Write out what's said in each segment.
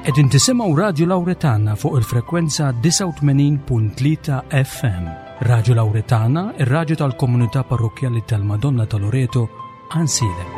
Qegħdin tisimgħu Radio Lawretana fuq il-frekwenza 89.3 FM. Radio Lawretana, ir-radju tal-Komunità Parrokjali tal-Madonna ta' Loreto, Ansilem.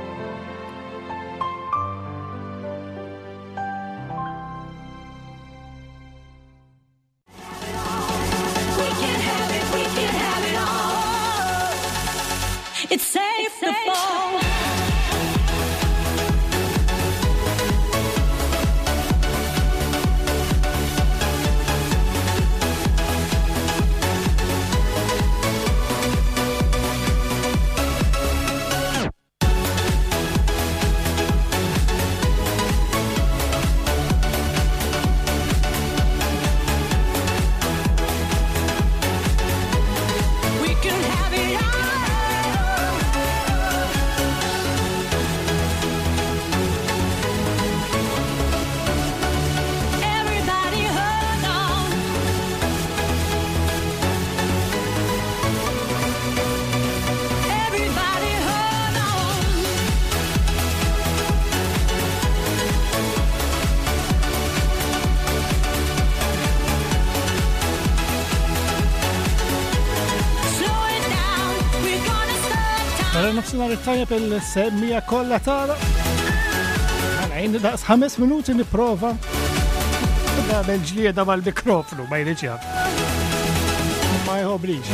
Nofsinhar it-tajjeb il-semmija kollha tara. Għajn daqs 5 minuti nipprova. Nagħmel ġlieda mal-mikrofonu ma jridx jaf. Ma jħobbrix.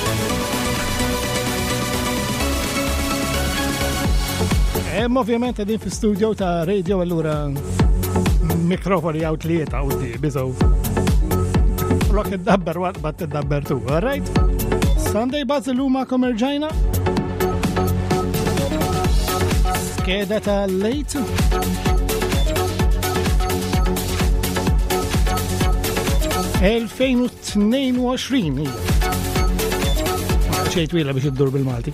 Ovvjament qegħdin fi-studio ta' radio allura mikrofoni hawn tlieta quddiem biżgħu. Flok iddabber waqt ma tiddabber tu, all right? Sunday Buzz illum magħkom irġajna. Skeda ta' lejt. ...2022 ċejt wila biex iddur bil-Malti.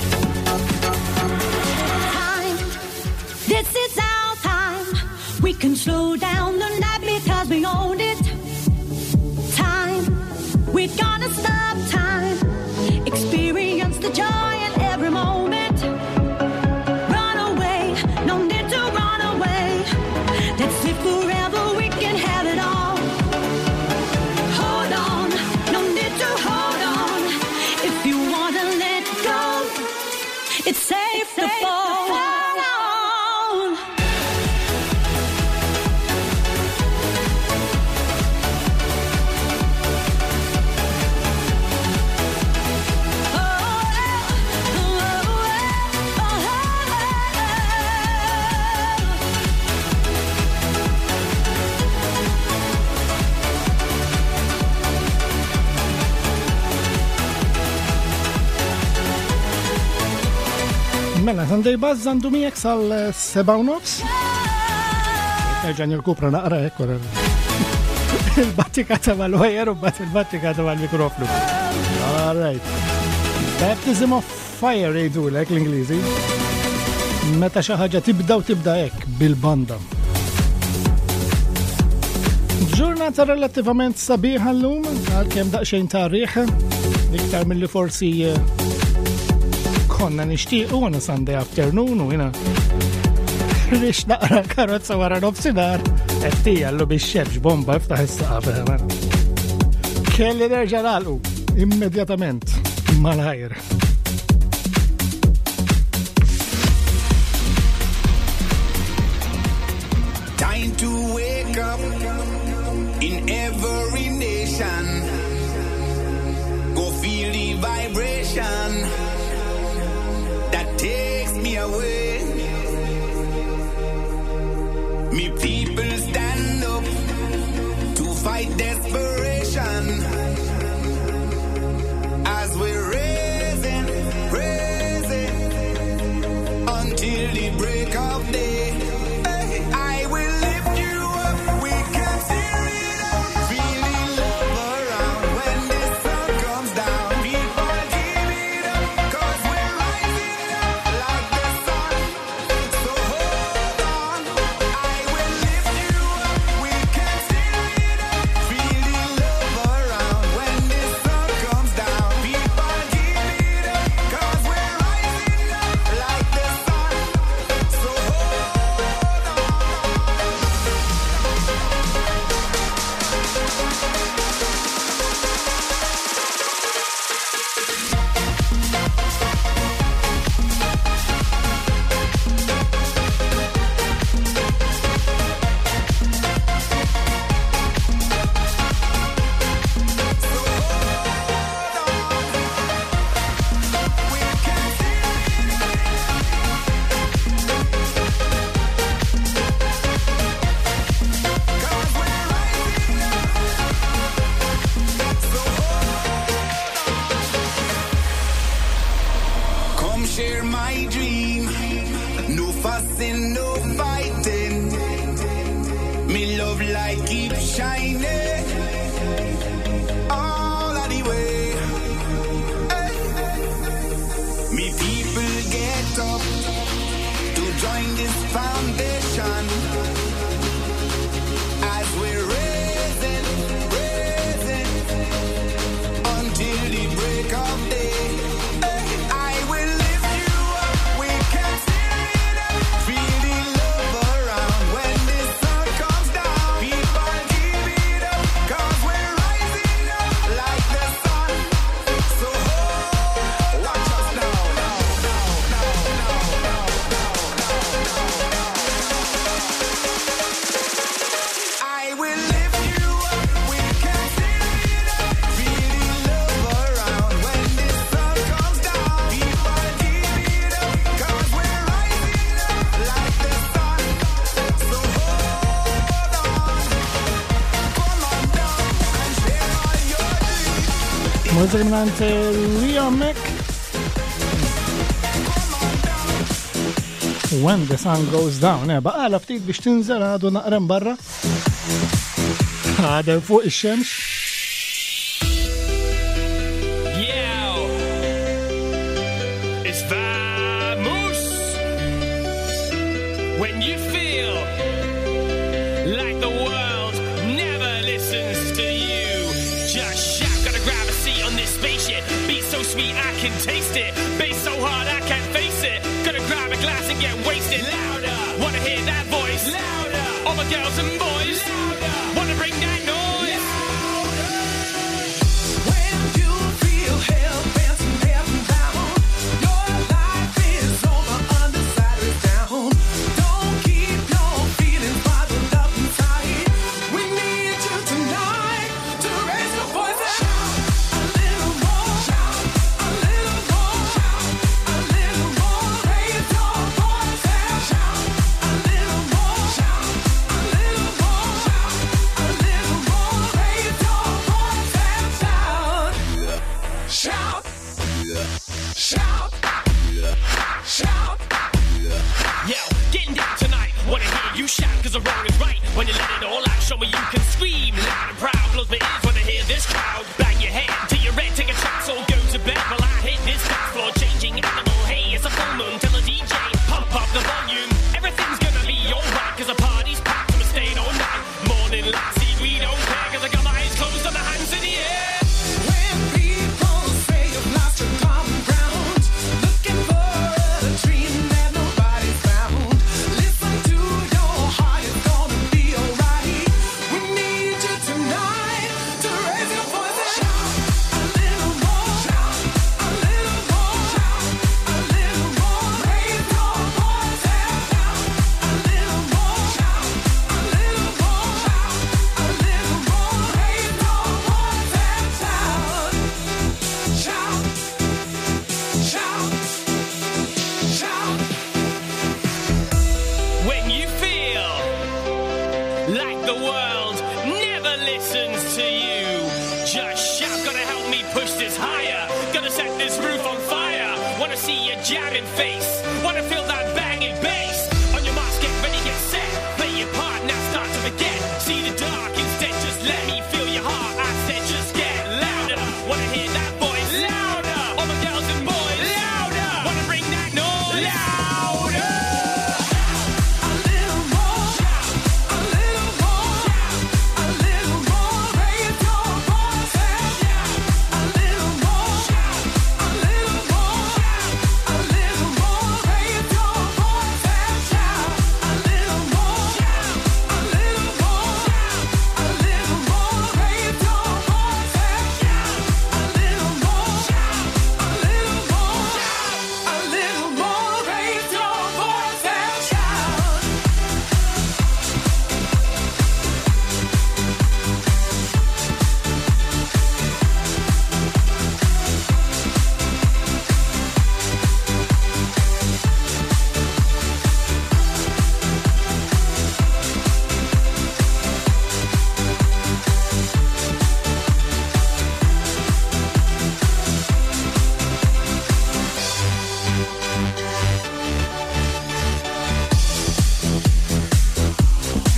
This is our time. We can slow down the night because we own it. Time. We're gonna stop time. Experience the joy in every moment. It's safe to fall on. Mela, Sunday Buzz għandu miegħek sal-7:30. Nerġa' nirkupra naqra hekk il-battikata mal-wajjer u bat il-battikata mal-mikrofonu. All right. Baptism of fire jgħidulek l-Ingliżi. Meta xi ħaġa tibda u tibda hekk bil-banda. Ġurnata relattivament sabiħa llum, għalkemm daqsxejn ta' rieħ, iktar milli forsi konna nixtiequ għana Sunday afternoon u jina rix naqra karozza wara nofsinhar qed allu biex xefx bomba ftaħ is-saqaf. Kelli nerġa' nagħlqu immedjatament malajr. Time to wake up in every nation. Go feel the vibration that takes me away. Me people stand up to fight desperation as we're raising until the break of day. I will lift you up, we can tear it up, feeling love around when the sun comes down. People give it up, 'cause we're rising up like the sun. So hold on, I will lift you up, we can tear it up, feeling love around when the sun comes down. People give it up, 'cause we're rising up like the sun. So hold on. fussing, no fighting. Me love light keep shining all of the way. Hey. Me people get up to join this foundation as we're raising until the break of day. Mużika minnant Ria Mek. When the sun goes down. Baqala ftit biex tinżel għadu naqrem barra. Għadem fuq ix-xemx. It's Vamoose. When you feel like the world never listens to you, just shout. Gotta grab a seat on this spaceship. Beat so sweet I can taste it. Bass so hard I can't face it. Gonna grab a glass and get wasted. Louder. Wanna hear that voice? Louder. All the girls and boys. Louder. Wanna bring that noise? Louder. When you feel hell bouncing up and down, your life is over, underside is down. Don't keep your feelings bottled up inside. We need you tonight to raise your voice. You shout cause the wrong is right. When you let it all out, show me you can scream loud and proud. Blows my ears when I hear this crowd. Bang your head till you're red, take a chance or go to bed. While I hit this dance floor, changing animal. Hey, it's a full moon, tell the DJ, pump up the volume. Everything's gonna be alright cause the party's packed and we're staying all night. Morning light, see we don't care cause I got my eyes closed and my hands in the air. When people say you've lost your common ground, looking for a dream that nobody's found. Listen to your heart, it's gonna be alright. We need you tonight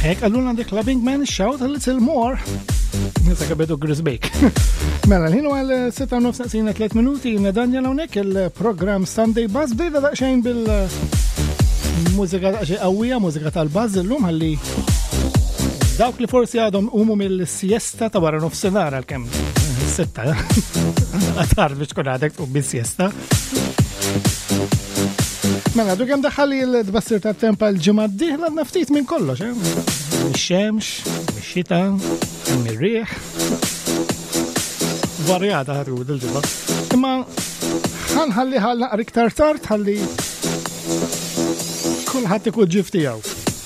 Hek għalluna the clubbing man shout a little more. Nisa kabedu Grisbake. Mela, l-ħinu għal 6:03 minuti Daniel hawnhekk il-program Sunday Buzz bdejda daqsxejn bil-mużika daqsxejn qawwija, mużika tal-buzz illum ħalli dawk li forsi għadhom umu mill-siesta ta' wara nofsinhar għalkemm sitta. Għatar biex kun għadek u bis-siesta. Mela, du kemm daħħalli l-tbassir tat-tempa l-ġimgħa d-dieħla għandna ftit minn kollox, mix-xemx, mix-xita, mir-riħ. Varjata ħadu dil-ġimgħa. Imma ħanħalli naqra iktar tard ħalli kulħadd ikun ġif tiegħu.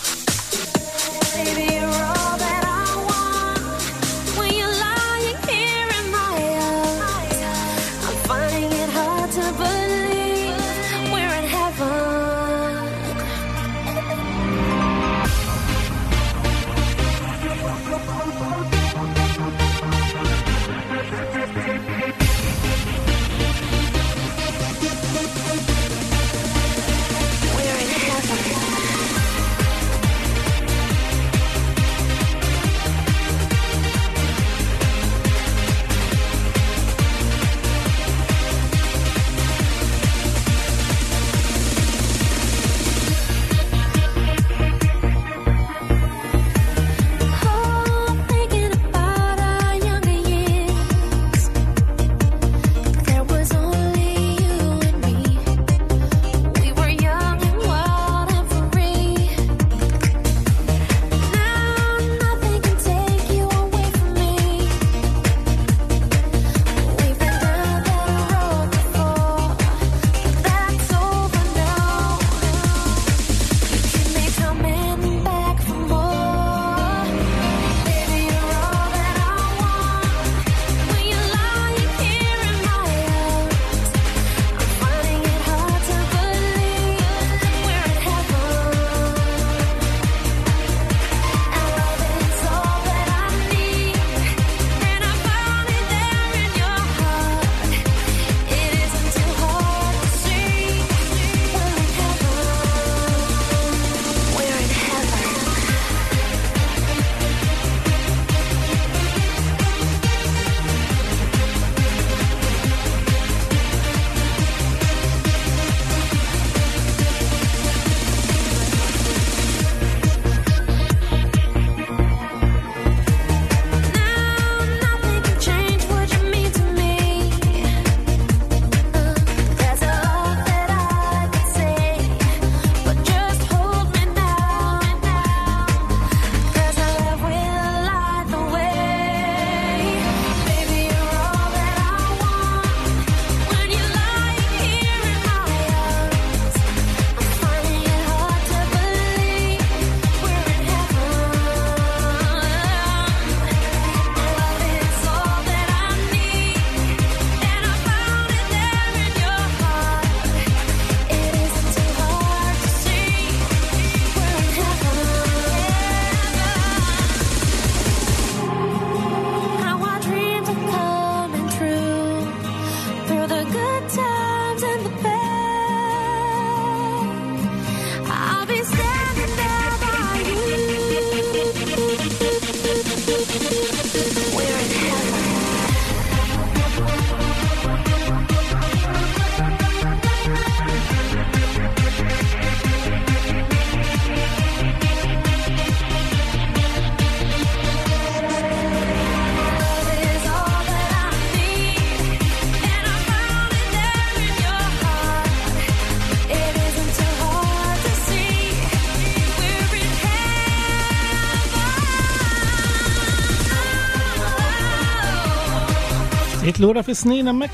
Lura fi snin hemmhekk.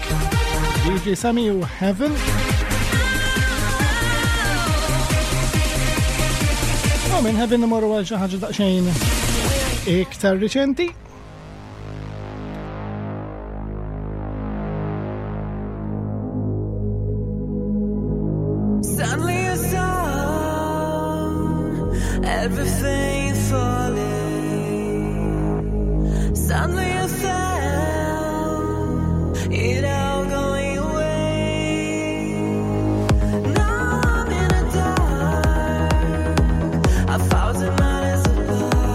DJ Sammy u Heaven. Minn Heaven imorru għal xi ħaġa daqsxejn iktar riċenti. Suddenly a song, everything falling. Suddenly a it all going away. Now I'm in the dark, 1,000 miles apart.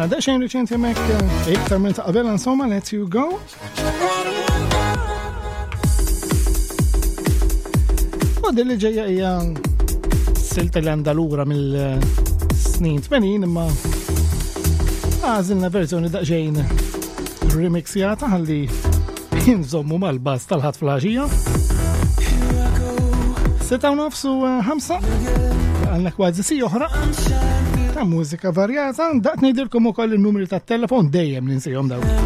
smajna daqsxejn riċenti hemmhekk iktar minn ta' qabel insomma Let You Go. U din li ġejja hija silta li għandha lura mill-snin 80 imma għażilna verżjoni daqsxejn remixjata ħalli jinżommu mal-bass tal-ħadd fl-ħaxija. 6:05 għandna kważi si oħra ta' mużika varjata, daqt ngħidilkom ukoll in-numri tat-telefon dejjem ninsihom dawn.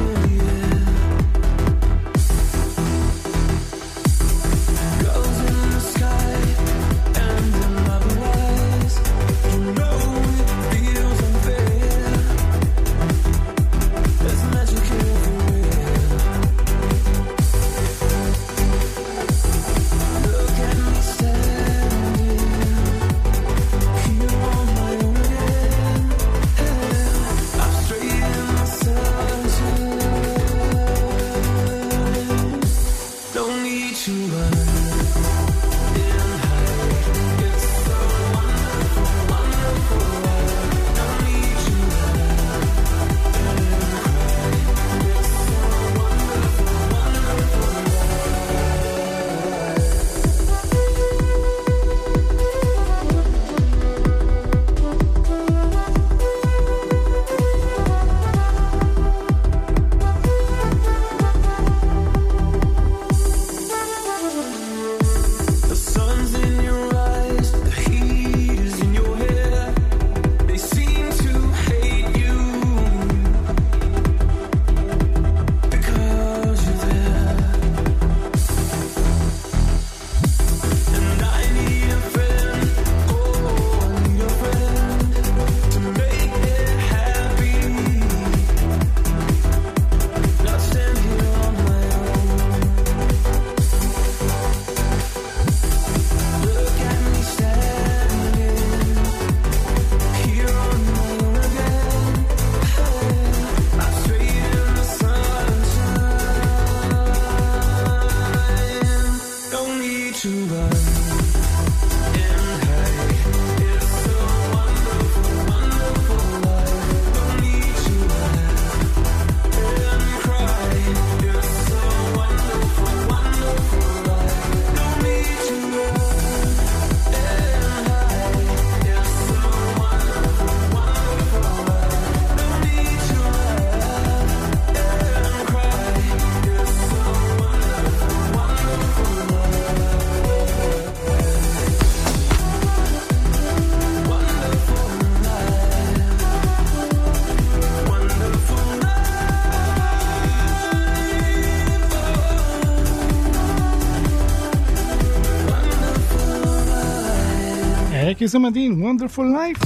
Jisimha din Wonderful Life.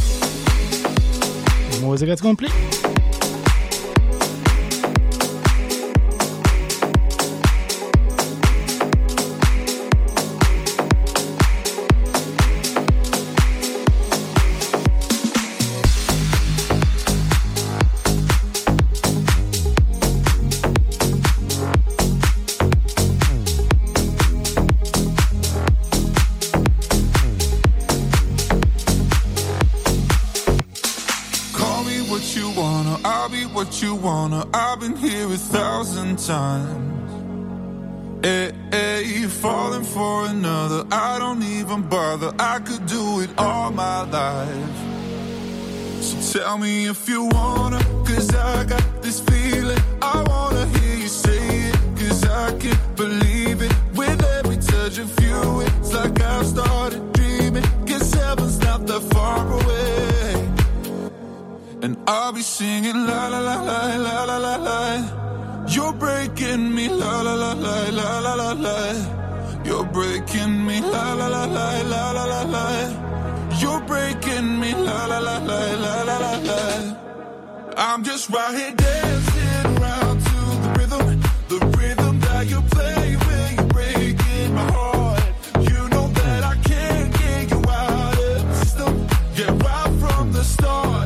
Mużika tkompli. I've been here 1,000 times. Hey, falling for another. I don't even bother. I could do it all my life. So tell me if you wanna, 'cause I got this feeling. I wanna hear you say it, 'cause I can't believe it. With every touch of you, it's like I've started dreaming. 'Cause heaven's not that far away. And I'll be singing la la la la la la la la. You're breaking me la la la la la la la la. You're breaking me la la la la la la la la. You're breaking me la la la la la la la la. I'm just right here dancing around to the rhythm that you play when you're breaking my heart. You know that I can't get you out of the system. Yeah, right from the start.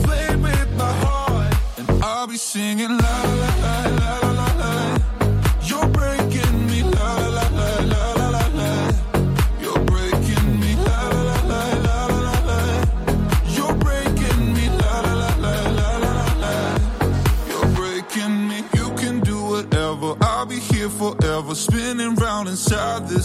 I'll be singing la la la la la la la. You're breaking me la la la la la la la. You're breaking me la la la la la la la. You're breaking me la la la la la la la.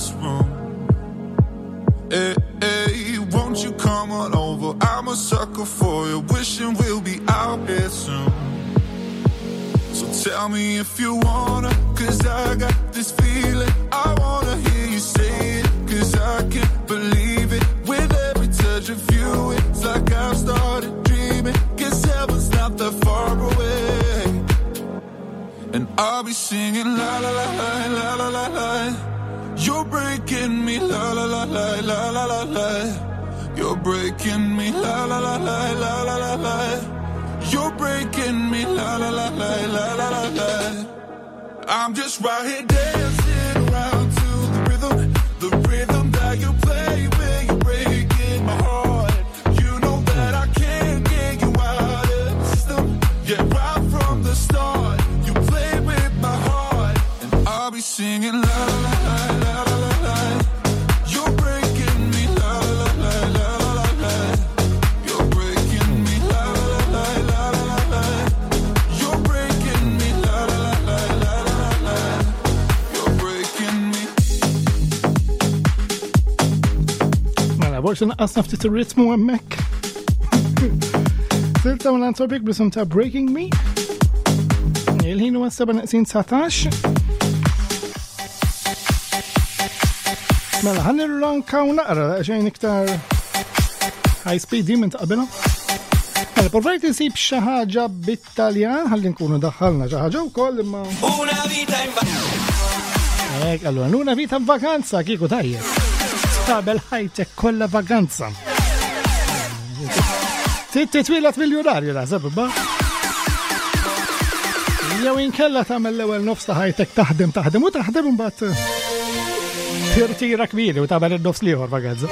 this room. Hey, hey, won't you come on over? I'm a sucker for you, wishing we'll be out here soon. So tell me if you wanna, cause I got this feeling. I wanna hear you say it, cause I can't believe it. With every touch of you, it's like I've started dreaming. Guess heaven's not that far away. And I'll be singing la la la la la la la la. You're breaking me la la la la la la la la. You're breaking me la la la la la la la la. You're breaking me la la la la la la la la. I'm just right here dancing around to the rhythm that you play when you're breaking my heart. You know that I can't get you out of the system. Yeah, right from the start, you play with my heart, and I'll be singing la la la la la la la. You're breaking me la la la la la la la. You're breaking me la la la la la la la. You're breaking me la la la la la la la. You're breaking me. Mela, forse naqqasna ftit ir-ritmu hemmhekk. Silta u l-Anthropic blisum ta' Breaking Me. Il-ħin huwa 7:19. Mela, ħanirrankaw naqra xejn iktar high speed di minn ta' qabilha. Mela, provajt insib xi ħaġa bit-Taljan, ħalli nkunu daħħalna xi ħaġa wkoll imma. Una vita in Hekk, allura, una vita in vakanza kieku tajjeb. Qabel ħajtek kollha vakanza. Titwilat miljonarju naħseb ba? Jew inkella tagħmel l-ewwel nofs ta' ħajtek taħdem u taħdem imbagħad tirtira kbiri u tagħmel in-nofs liħor vaganza.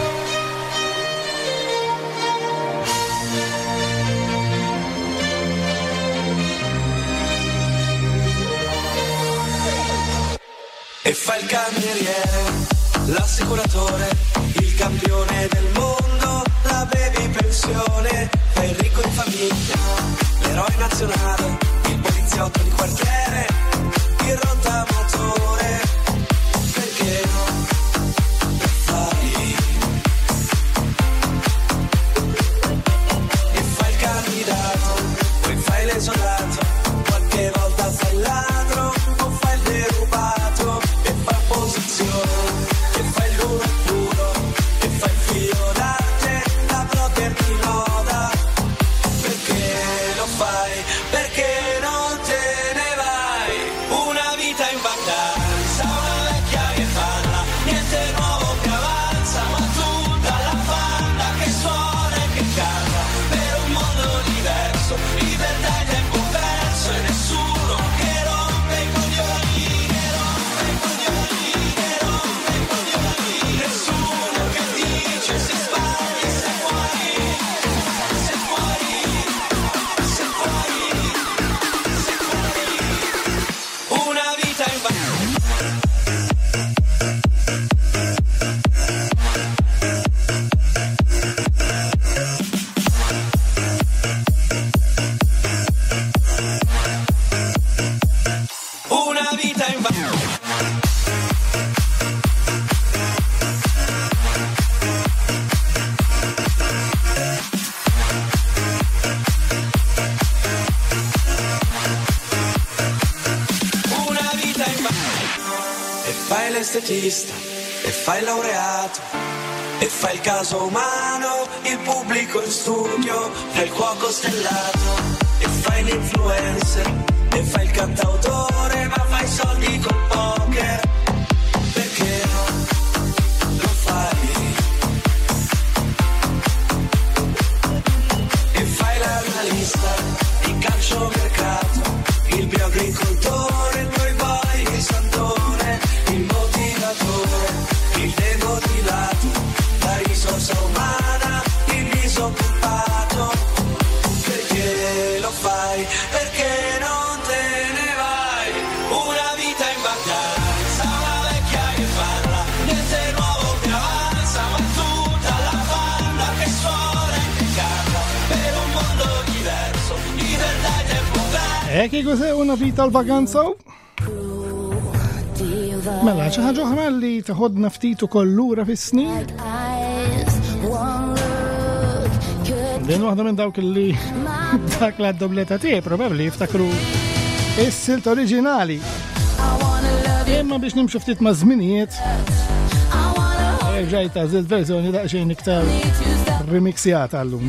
E fa il cameriere, l'assicuratore, il campione del mondo, la baby pensione, fa il ricco di famiglia, l'eroe nazionale, il poliziotto di quartiere, il rottamotore, perché no? E fai il candidato, poi fai l'esondato, qualche volta fai il ladro o fai il derubato, e fai opposizione, e fai l'uno puro, e fai il figlio d'arte, la blogger ti loda, perché lo fai, perché non te ne vai, una vita in vacanza, una vecchia che parla, niente nuovo che avanza, ma tutta la banda che suona e che canta, per un mondo diverso, libertà e tempo perso, e nessuno che rompe i coglioni, che rompe i coglioni, che rompe i coglioni, nessuno che dice se sbagli, se fuori, se fuori, se fuori, se fuori, una vita in vacanza. Una vita in vacanza. Una vita in vacanza. E fai l'estetista, e fai il laureato, e fai il caso umano, il pubblico in studio, fai il cuoco stellato, e fai l'influencer, e fai il cantautore, ma fai soldi col poker, perché no? Lo fai. E fai l'analista, il calciomercato, il bioagricoltore, poi vai il santone, il motivatore, il demotivato, la risorsa umana, il disoccupato, perché lo fai, perché non te ne vai, una vita in vacanza, una vecchia che parla, niente nuovo che avanza, ma tutta la banda che suona e che canta, per un mondo diverso, libertà e tempo perso. Che cos'è una vita al vacanza? Diva Mela, xi ħaġa oħra li taħodna ftit ukoll lura fis-snin. Din waħda minn dawk li dak la dobletta tiegħi probabbli jiftakru is-silt oriġinali. Imma biex nimxu ftit ma' żminijiet. Ġejta żilt verżjoni daqsxejn iktar remixjata llum.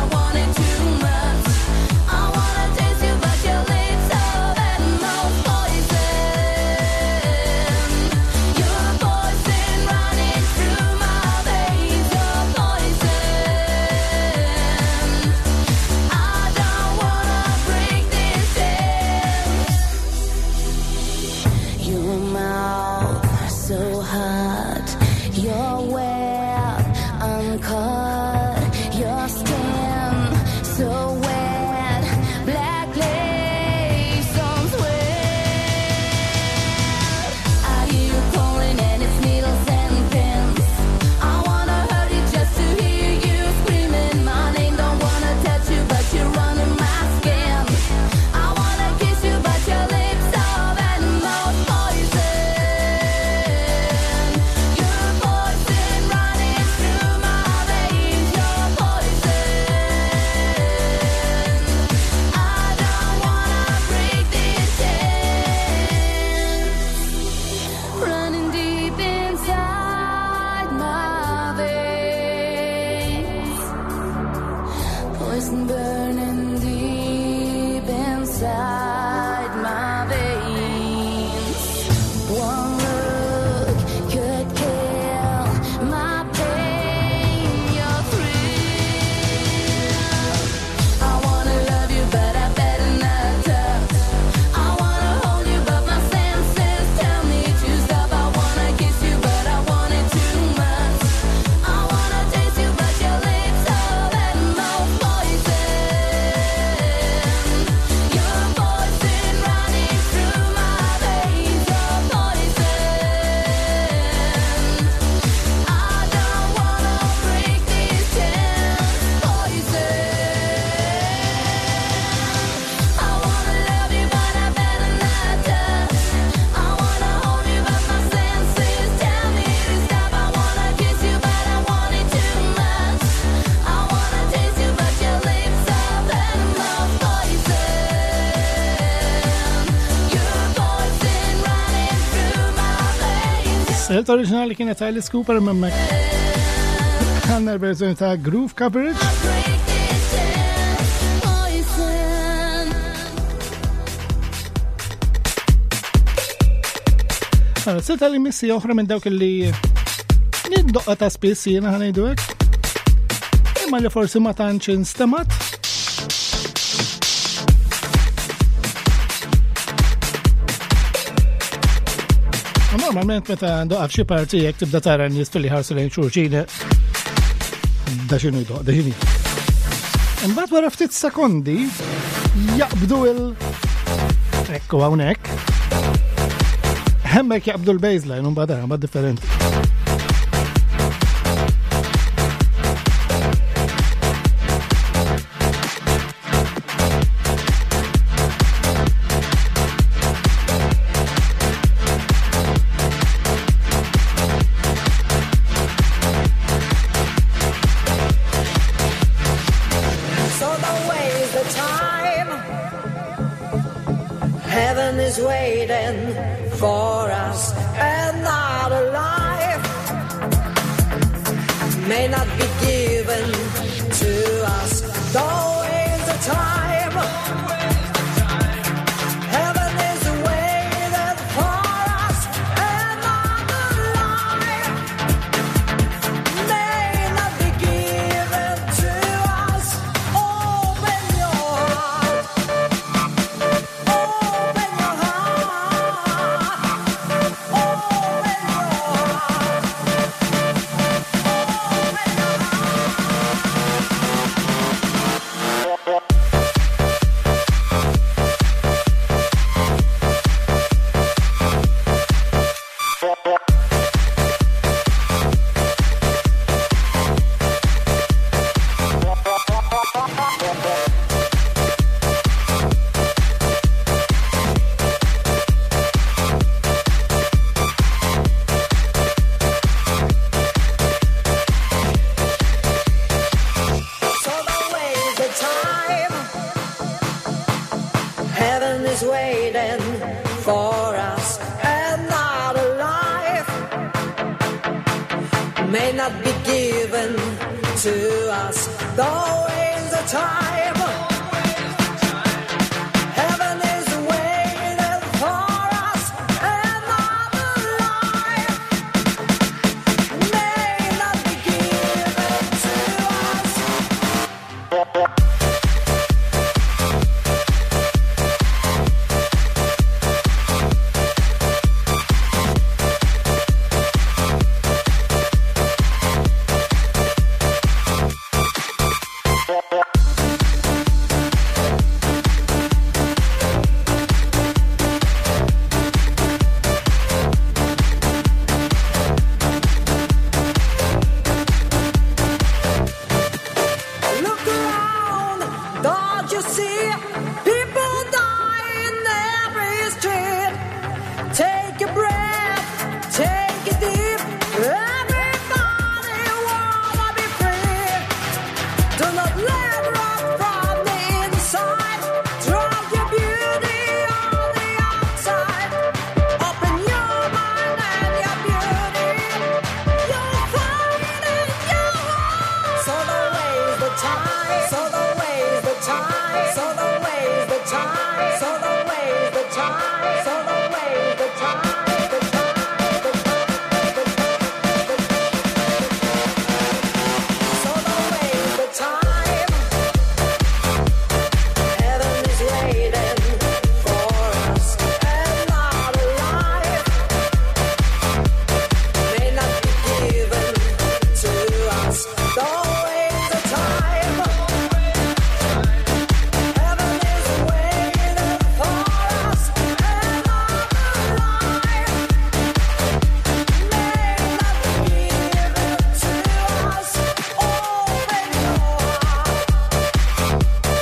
Silt oriġinali kienet Alice Cooper memmek. Għanna l-verżjoni ta' Groove Coverage. Għana, silt għalli missi oħra minn dawk li nid-doqqa ta' spiss jena ħanajdu għek. Imma li forsi ma tantx instemat. Normalment meta ndoqqa f'xi parti jekk tibda tara n-nies li ħarsu lejn xulxin da x'inhu jdoq, da x'inhi. Imbagħad wara ftit sekondi jaqbdu ekku hawnhekk. Hemmhekk jaqbdu l-baseline u mbagħad differenti. may not be given to us. Always the time. Heaven is waiting for us. Another life may not be given to us. Look around, don't you see? People die in every street. Take a breath, take it deep. Everybody wanna be free. Do not let rock from the inside. Drop your beauty on the outside. Open your mind and your beauty. You'll find it in your heart. So don't waste the time. So don't waste the time. So don't waste the time. So don't waste the time. So don't waste the time. The time. The time. The time. So don't waste the time. Heaven is waiting for us. Another life may not be given to us. Don't waste the time. Heaven is waiting for us. Another life may not be given to us. Open your heart.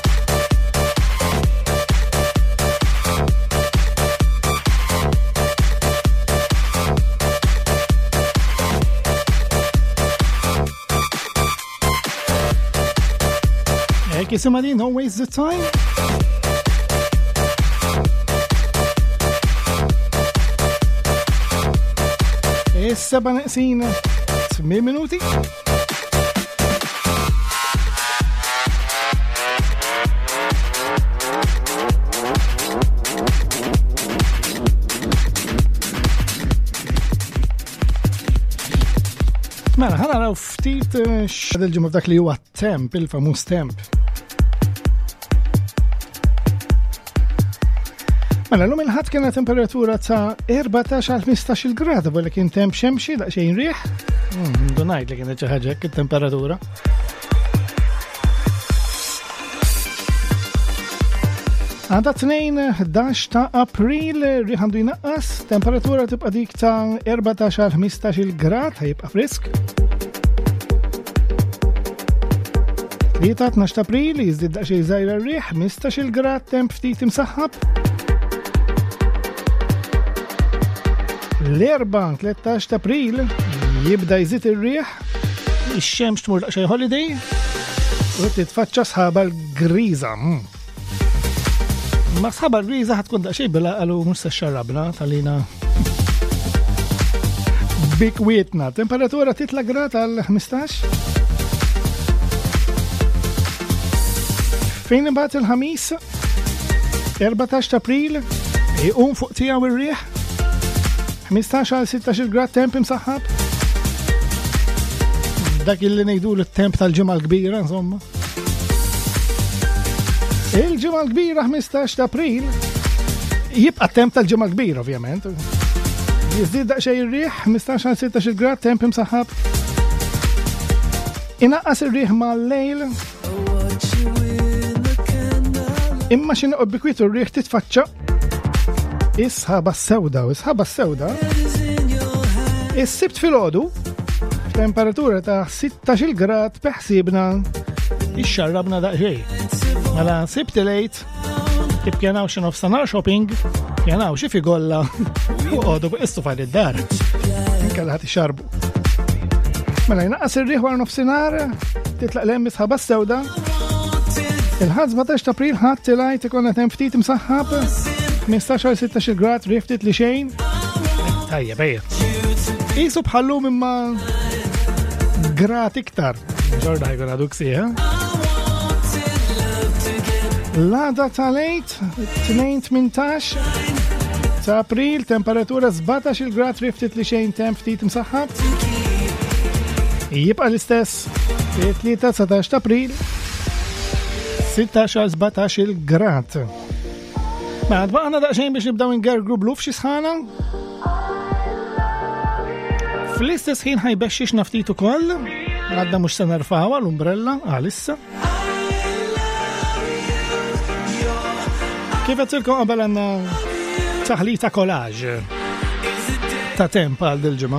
Hekk isimha din, Don't Waste the Time. Is-seba' neqsin 8 minuti. Mela, ħana raw ftit x'dil-ġimgħa f'dak li huwa temp, il-famuż temp. Mela, l-lum il-ħadd kena temperatura ta' 14-15 gradu, wara kien temp xemxi, daqsxejn riħ. Ngħid li kienet xi ħaġa hekk it-temperatura. Għadha 2-11 ta' April riħ għandu jnaqqas, temperatura tibqa' dik ta' 14-15 grad, ħajibqa' frisk. 3-12 ta' April jiżdied daqsxejn żgħira r-riħ, 15 grad, temp ftit imsaħħab. L-4-13 ta' April jibda jżid ir-riħ, ix-xemx tmur daqsxejn holiday u titfaċċa sħaba l-griża. Ma sħaba l-griża ħatkun daqsxejn bil-aqalu mhux se xarrabna talina bikwietna. Temperatura titla grad għal 15. Fejn imbagħad il-ħamis 14 ta' April jqum fuq tiegħu ir-riħ 15-16 grad, temp imsaħħab. Dak illi ngħidulu t-temp tal-ġimgħa l-kbira, insomma. Il-ġimgħa l-kbira 15 ta' April jibqa' temp tal-ġimgħa l-kbira, ovvjament. Jiżdied daqsxejn ir-riħ 15-16 grad, temp imsaħħab. Inaqqas ir-riħ mal-lejl. Imma xi noqgħod bikwiet ir-riħ titfaċċa. Is-sħaba s-sewda. Is-sibt filgħodu temperatura ta' 16 grad beħsiebna ix-xarrabna daqsxejn. Mela sibt lejt ippjanaw xi nofsinhar shopping, pjanaw xi figolla u qogħdu fuq istufa id-dar. Inkella ħadd ixarbu. Mela jnaqqas ir-riħ wara nofsinhar titlaq lejn is-sħaba s-sewda. Il-ħadd 17 ta' April ħadd tilgħid ikollna temp ftit imsaħħab. 15-16 grad, riftit li xejn. Tajjeb, qisu bħallum imma grat iktar. Ġorda jkun għaduk siħa. L-għada tal-8, 2-18 ta' April, temperatura 17 grad, riftit li xejn temp ftit msaħħab. Jibqa l-istess, 3-19 ta' April, 16-17 grad. Ma għadbaqna daqxejn biex nibdaw ingergru bluf xi sħana. Fl-istess ħin ħajbexxix naftit ukoll, għadda mhux se nerfa'wa l-umbrella għalissa. Kif qed ilkom qabel għandna taħlita collage ta' temp għal dil-ġimgħa.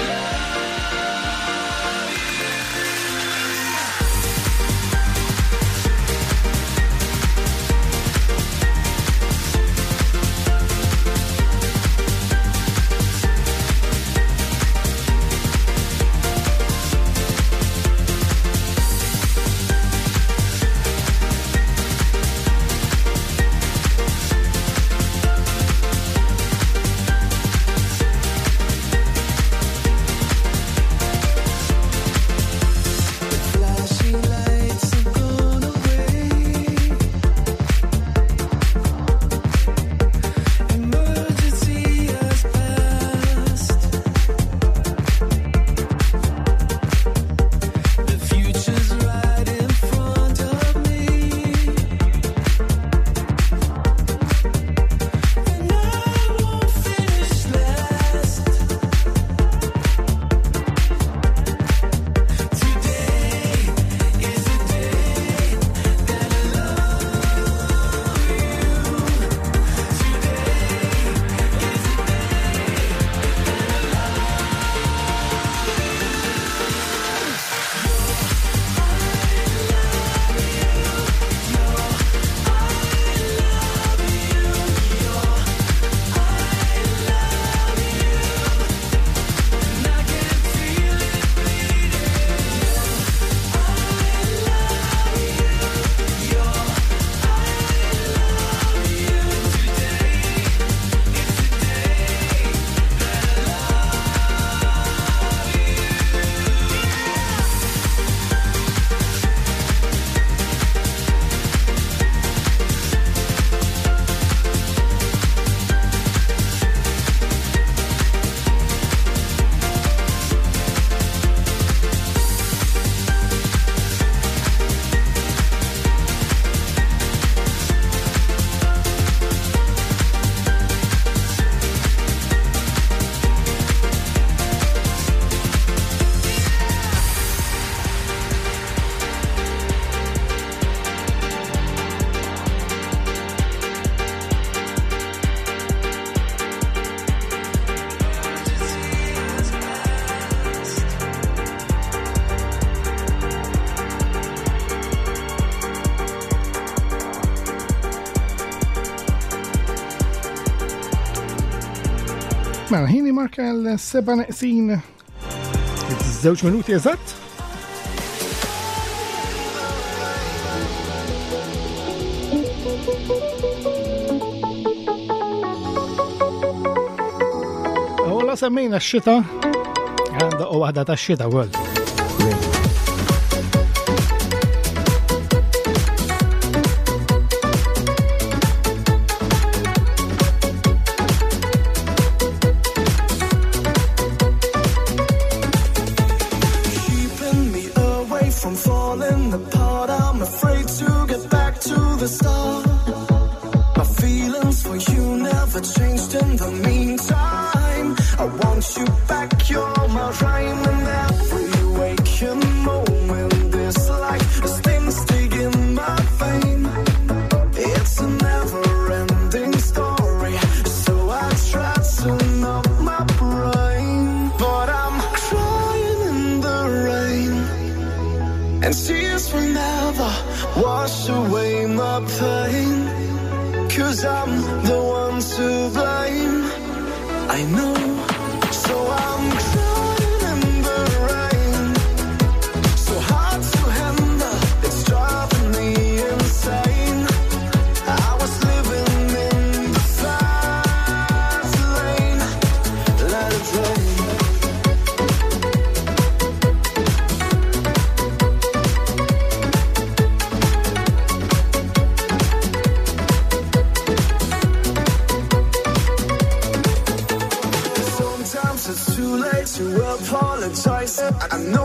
Mela, ħini marka l-7 naqsin 2 minuti eżatt. Għolla semmejna x-xita, għanda u għada ta' x-xita għol.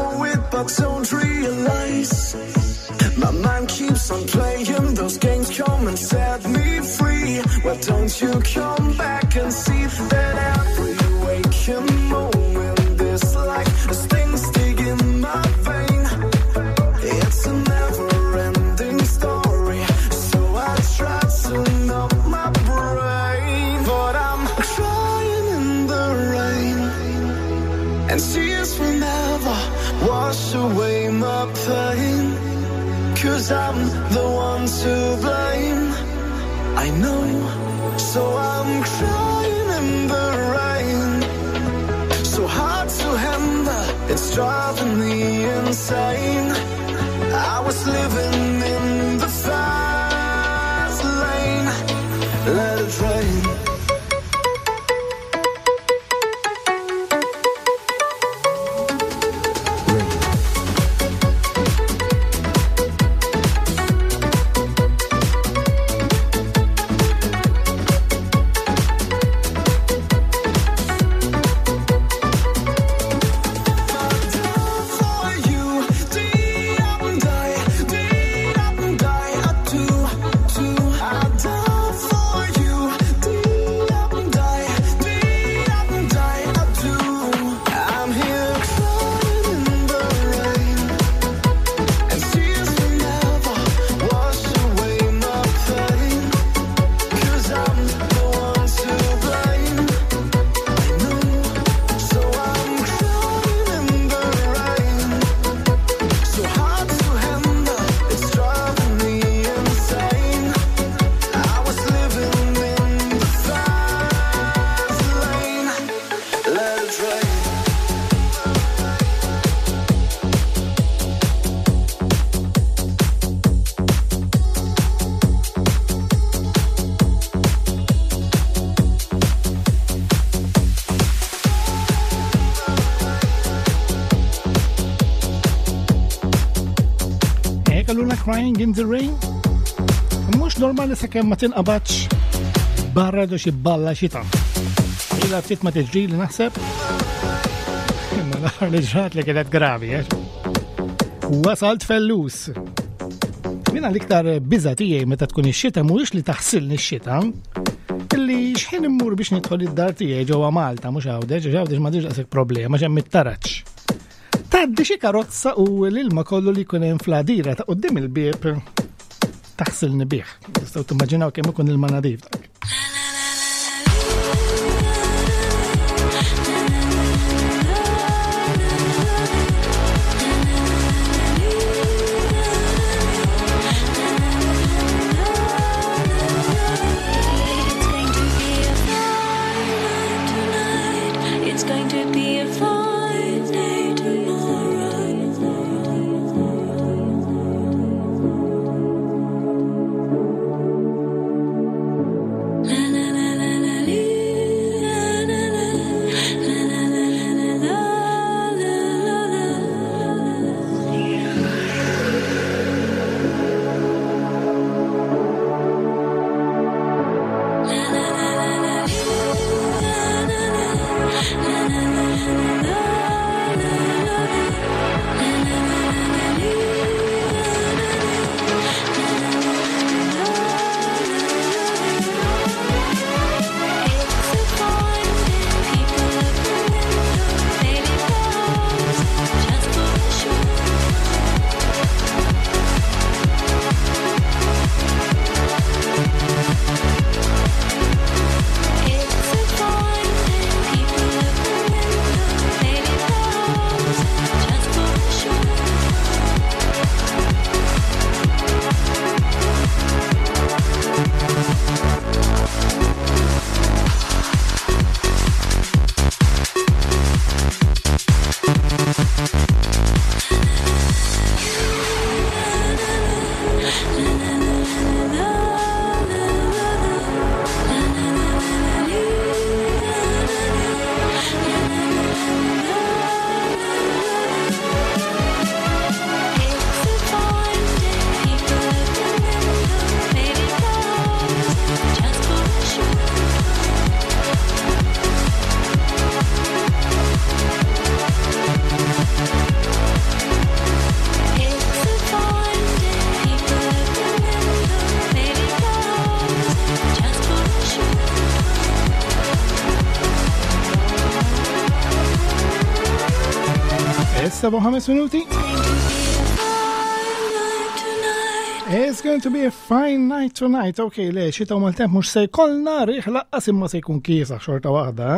know it, but don't realize my mind keeps on playing those games. Come and set me free. Why don't you come back and see that every waking moment is like a sting in my vein. It's a never-ending story, so I try to numb my brain, but I'm crying in the rain, and tears will never wash away my pain. 'Cause I'm the one to blame, I know, so I'm crying in the rain. So hard to handle, it's driving me insane. I was living in the fast lane, let it rain. Crying in the rain. Mux normali sa' kemm ma tinqabadx barra do xi balla xita. Ila ftit ma tiġri li naħseb. Imma l-aħħar li ġrat li kienet gravi, wasalt fellus. Mina l-iktar biża tiegħi meta tkun ix-xita mhuwiex li taħsilni x-xita, illi x'ħin immur biex nidħol id-dar tiegħi ġewwa Malta mhux Għawdeġ ma diġ daqshekk problema x'hemm it-taraġġ. Tgħaddi xi karozza u l-ilma kollu li jkun hemm fladira ta' quddiem il-bieb taħsilni bih. Tistgħu timmaġinaw kemm ikun ilma nadif dak. 7 minuti. It's going to be a fine night tonight. Ok, le, xita u mal-temp mux se jkollna riħ laqqas imma se jkun kiesaħ xorta waħda.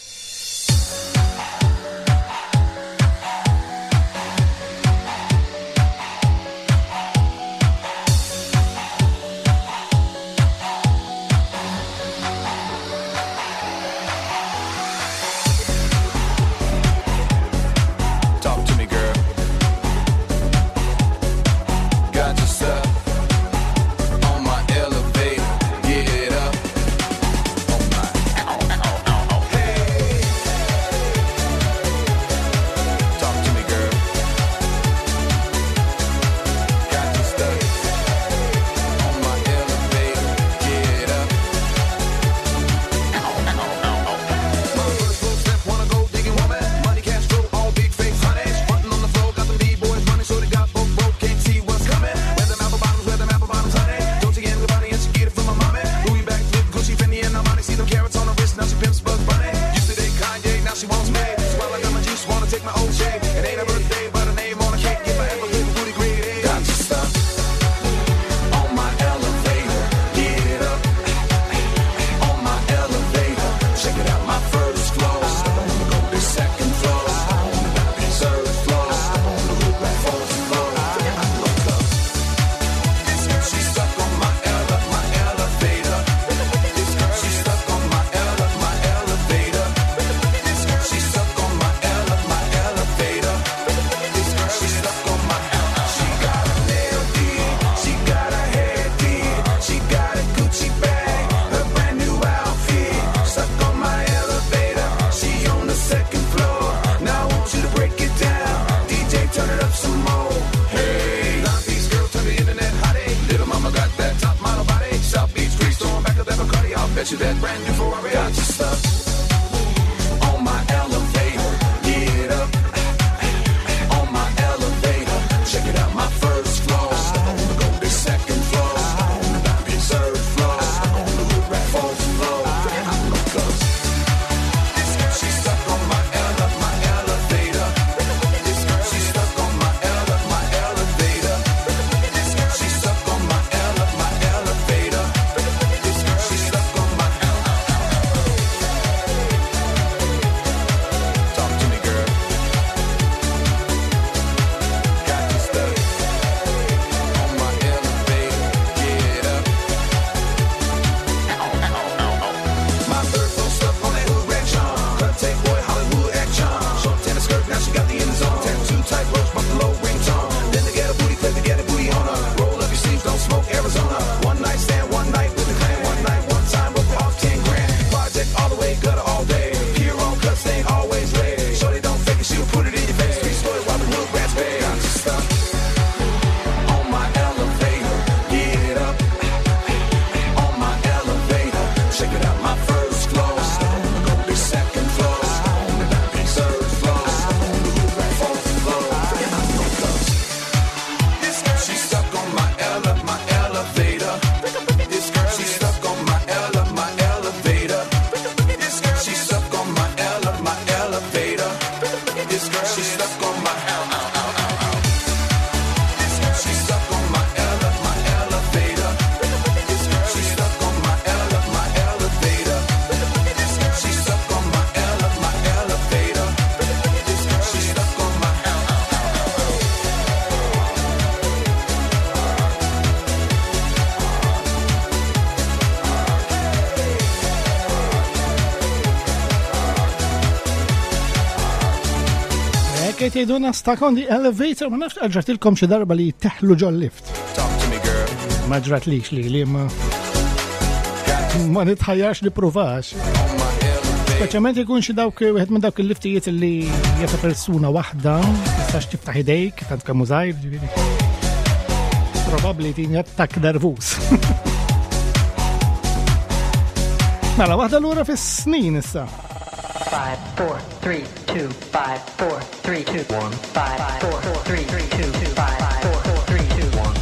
Kejt jgħiduna stuck on the elevator, ma nafx għagġartilkom xi darba li teħlu ġol lift. Ma ġratlix li ma nitħajjax li provax. Speċjalment jkun xi dawk wieħed minn dawk il-liftijiet li jeta persuna waħda, tistax tiftaħ idejk, tant kemm żgħir, ġifieri. Probabbli tin attakk nervuż. Mela waħda lura fis-snin issa. 5, 4, 3, 2, 5, 4, 3, 2, 1, 5, 4, 3, 2, 5, 4, 3, 2, 1.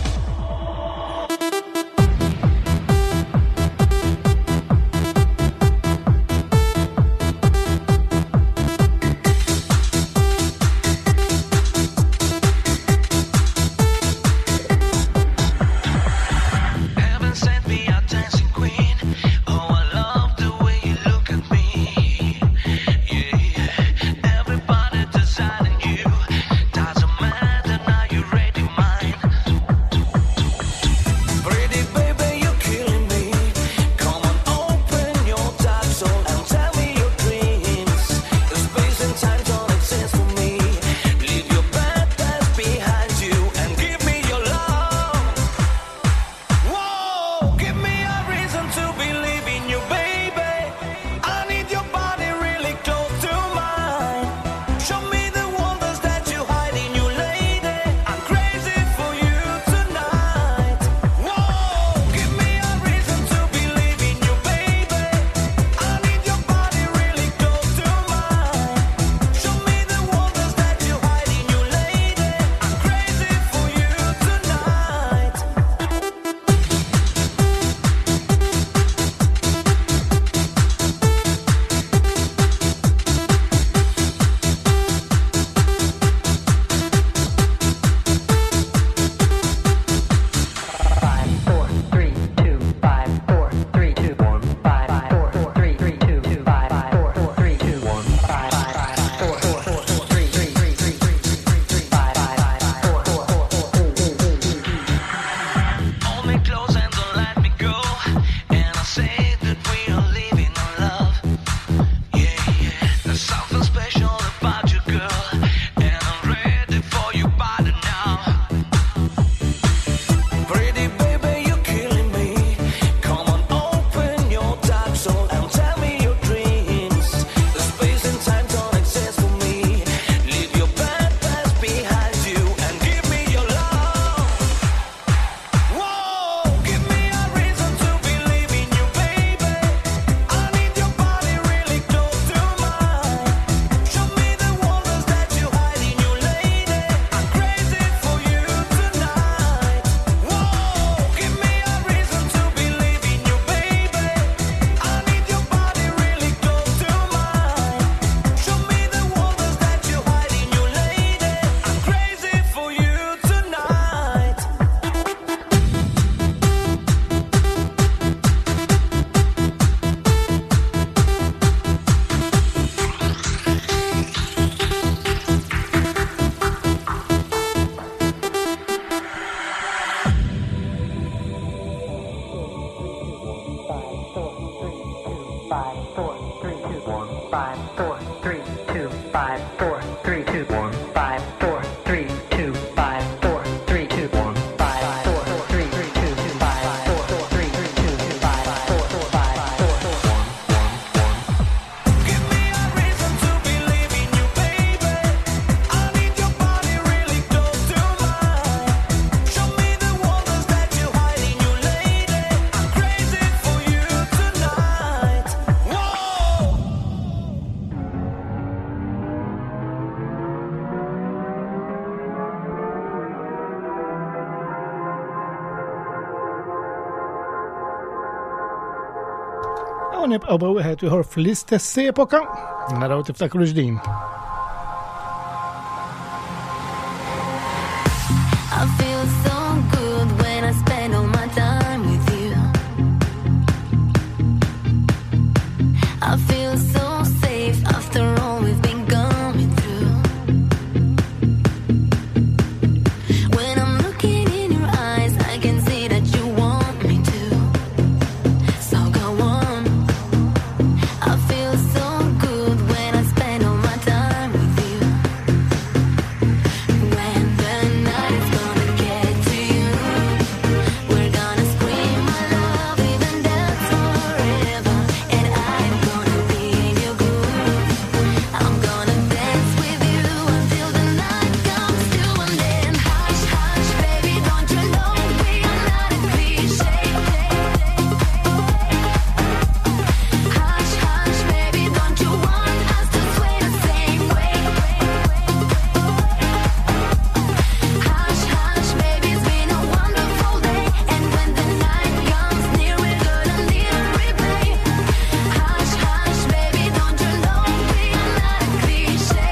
U nibqgħu b'wieħed ieħor fl-istess epoka, naraw tiftakru ġdin. I feel so good when I spend all my time with you. I feel so safe after all we've been going through. When I'm looking in your eyes, I can see that you want me to. So go on. I feel so good when I spend all my time with you. When the night is gonna get to you, we're gonna scream my love, even dance forever. And I'm gonna be in your groove. I'm gonna dance with you until the night comes to an end. Hush, hush, baby, don't you know we are not a cliche? Hush, hush, baby, don't you want us to sway the same way? Hush, hush, baby, it's been a wonderful day. And when the night comes near, we're gonna need a replay. Hush, hush, baby, don't you know we are not a cliche?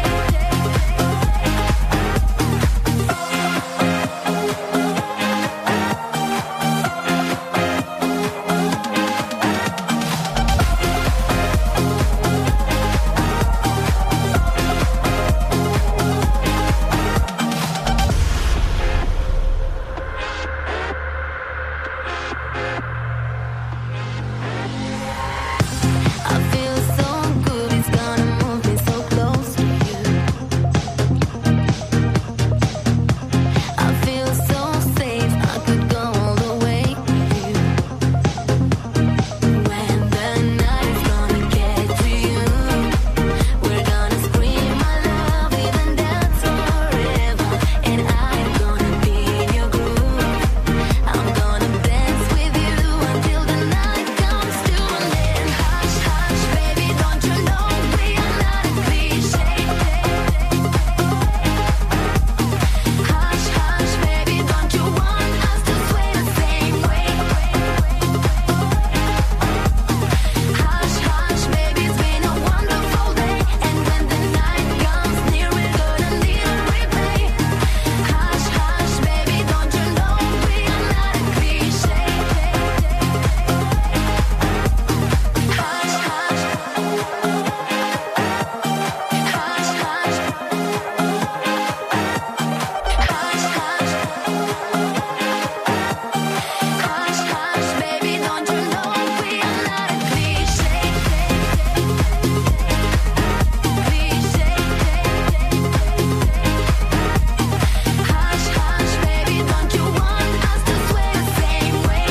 I feel so good, it's gonna move me so close to you. I feel so safe, I could go all the way with you. When the night is gonna get to you, we're gonna scream my love, even dance forever. And I'm gonna be in your groove. I'm gonna dance with you until the night comes to an end. Hush, hush, baby, don't you know we are not a cliche? Hush, hush, baby, don't you want us to sway the same way? Hush, hush, baby, it's been a wonderful day. And when the night comes near, we're gonna need a replay. Hush, hush, baby, don't you know we are not a cliche? Hush, hush. Hush, hush. Hush, hush. Hush, hush, baby, don't you know we are not a cliche? Cliche. Hush, hush, baby, don't you want us to sway the same way?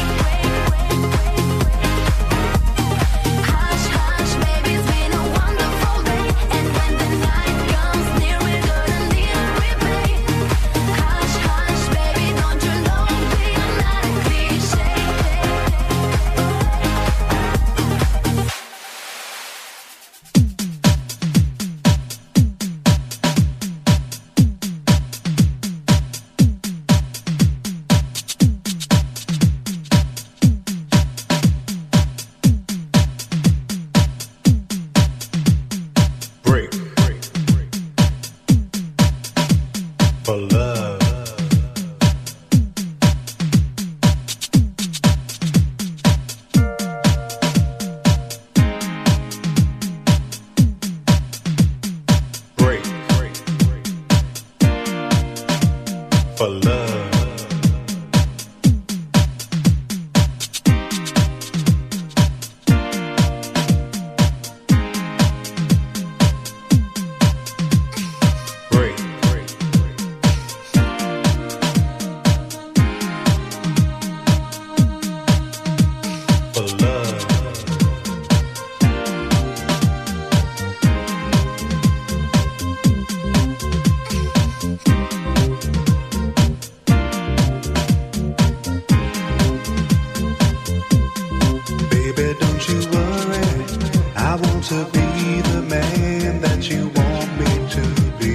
Hush, hush, baby, it's been a wonderful day. And when the night comes near, we're gonna need a replay. Hush, hush, baby, don't you know we are not a cliche? Break for love. Break for love. Break for love. Baby, don't you worry. I want to be the man that you want me to be.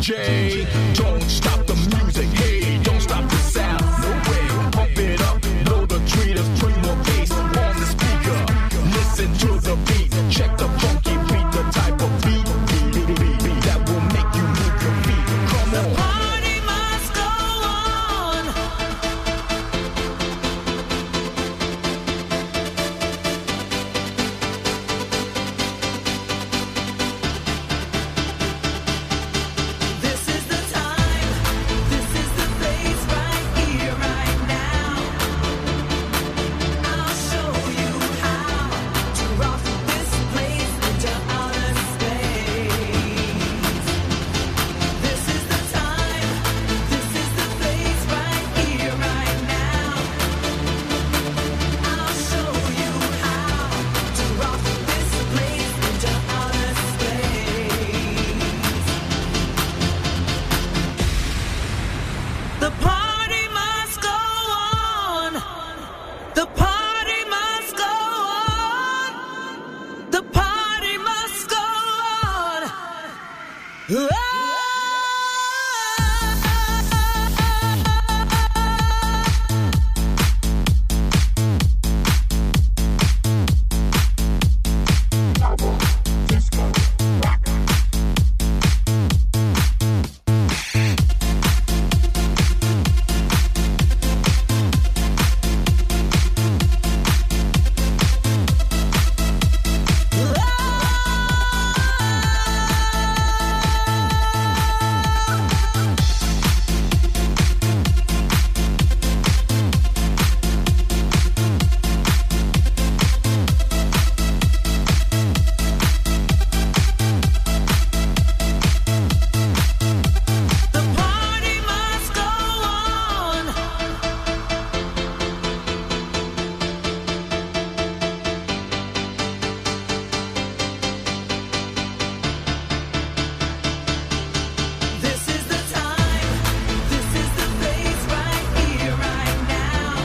DJ, don't stop the music. Hey, don't stop the sound. No way, pump it up, blow the tweeters, bring more bass on the speaker. Listen to the beat, check the funky beat, the type of beat that will make you move your feet. Come on. Party must go on. This is the time, this is the place right here, right now. I'll show you how to rock this place into outer space. This is the time, this is the place right here, right now. I'll show you how to rock this place into outer space. The party must go on. The party must go on. The party must go on. The party must go on. This is the time, this is the place right here, right now.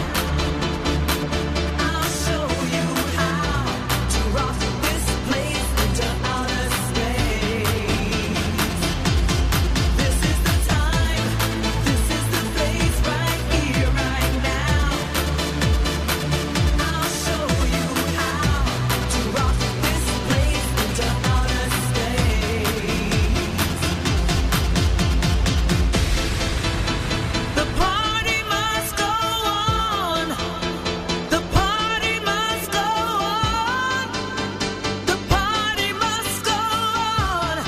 I'll show you how to rock this place into outer space. This is the time, this is the place right here, right now. I'll show you how to rock this place into outer space. The party must go on. The party must go on. The party must go on.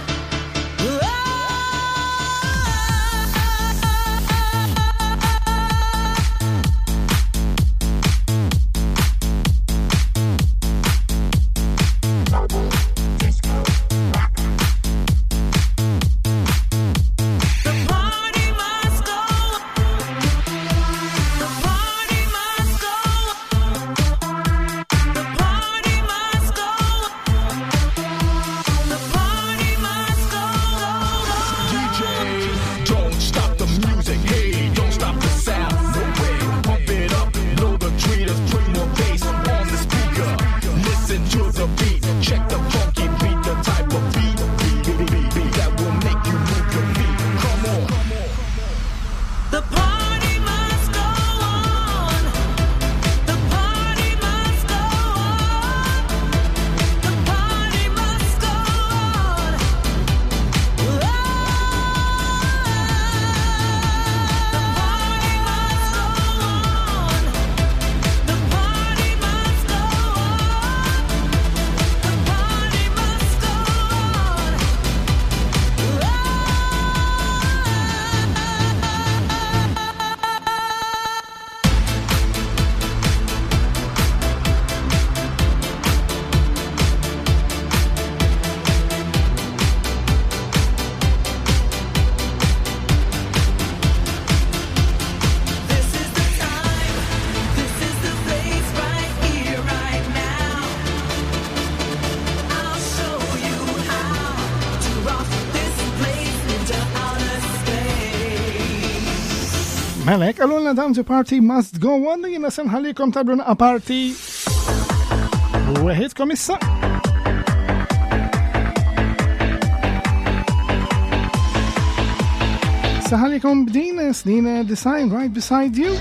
The party must go. The party must go. The party must go. The party must go. DJ, don't stop the music. Hey, don't stop the sound. No way, pump it up, blow the tweeters, bring more bass on the speaker. Listen to the beat, check the funky beat, the type of beat that will make you move your feet. Come on. The party must go on. The party must go on. The party must go on. The party must go on. The party must go on. The party must go This is the time, this is the place right here, right now. I'll show you how to rock this place into outer space. Melek, għallulna dawn the party must go on, jina senħallikom tabruna a party. Weħidkom issa. Saħalikom b'din snin design right beside you.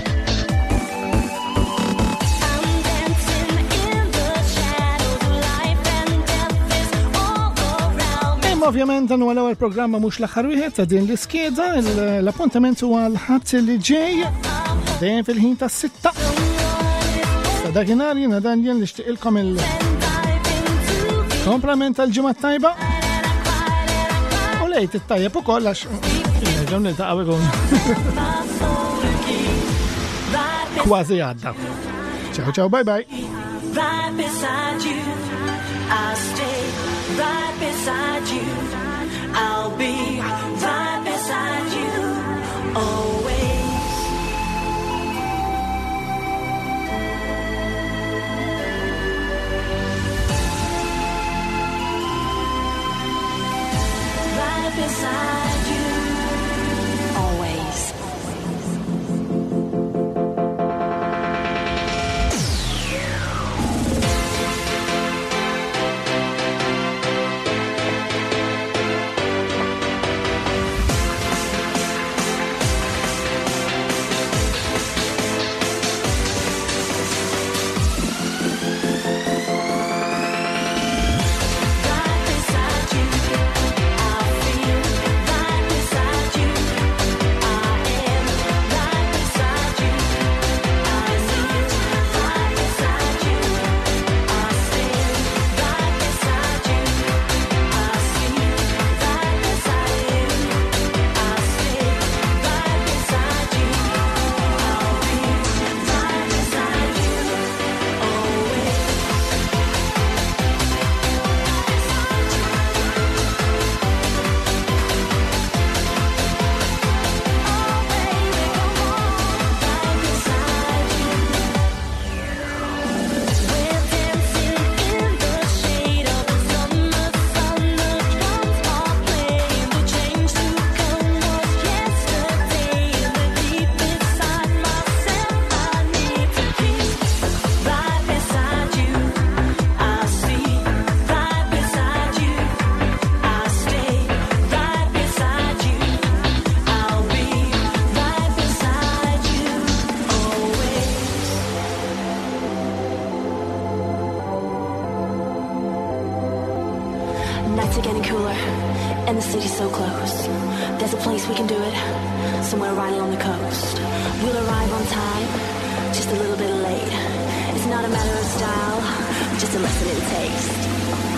Ovvjament għannu għal-ewwel programma mhux l-aħħar wieħed ta' din l-iskieda, l-appuntament huwa l-ħadd li ġej dejjem fil-ħin tas-sitta. Ta' dakinhar jiena Daniel nixtieqilkom il-komplament tal-ġimgħa tajba. U lejt it-tajjeb ukoll għax nerġgħu niltaqgħu ikun kważi għadda. Ciao ciao, bye bye. Right beside you, I'll stay right beside you. I'll be right beside you always. Right beside you always. Nights are getting cooler, and the city's so close. There's a place we can do it, somewhere right along the coast. We'll arrive on time, just a little bit late. It's not a matter of style, just a lesson in taste.